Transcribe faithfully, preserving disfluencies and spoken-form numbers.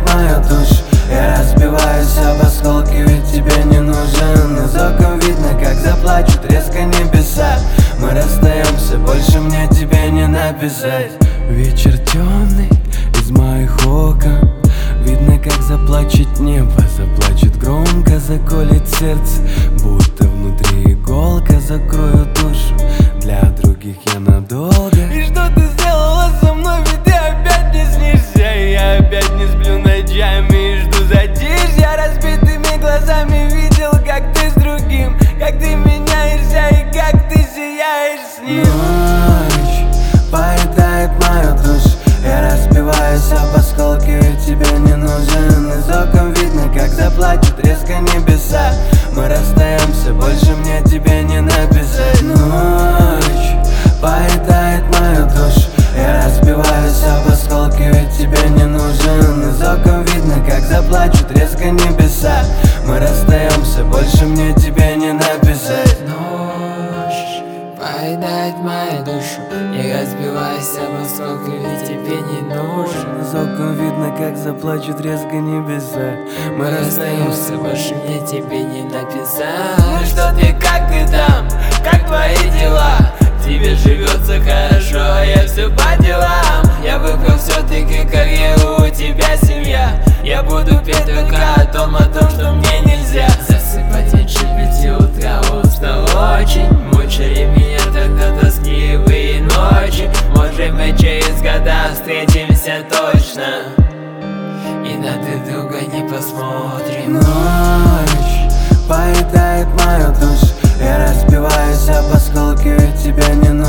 мою душу. Я разбиваюсь об осколки, ведь тебе не нужен. Из окон видно, как заплачут резко небеса. Мы расстаемся, больше мне тебе не написать. Вечер темный, из моих окон видно, как заплачет небо. Заплачет громко, заколет сердце, будто внутри иголка. Закрою душу, для других я надолго. И что ты сделала со мной, ведь ты опять не снишься. Я опять не сплю ночами и жду затишья. Разбитыми глазами видел, как ты с другим, как ты меняешься и как ты сияешь с ним. Ночь поедает мою душу. Я разбиваюсь об осколки, ведь тебе не нужен. Из окон видно, как заплачут резко небеса. Мы расстаемся, больше мне тебе не написать. Ночь поедает мою душу. Я разбиваюсь об осколки, ведь тебе не нужен. Из окон видно, как заплачут резко небеса. Мы расстаемся, больше мне тебе не написать. Ночь поедает мою душу. Я разбиваюсь об осколки, ведь тебе не нужен. Из окон видно, как заплачут резко небеса. Мы расстаемся, больше мне тебе не написать. Ну что ты, как ты там, как твои дела? Тебе живется хорошо, а я все по делам. Я выбрал все-таки карьеру, у тебя семья. Я буду петь только о том, о том, что мне нельзя засыпать меньше пяти утра. Устал очень, мучили меня тогда тоскливые ночи. Может мы через года встретимся точно и на друг друга не посмотрим. Ночь поедает мою душу. Я разбиваюсь об осколки, ведь тебя не нужен.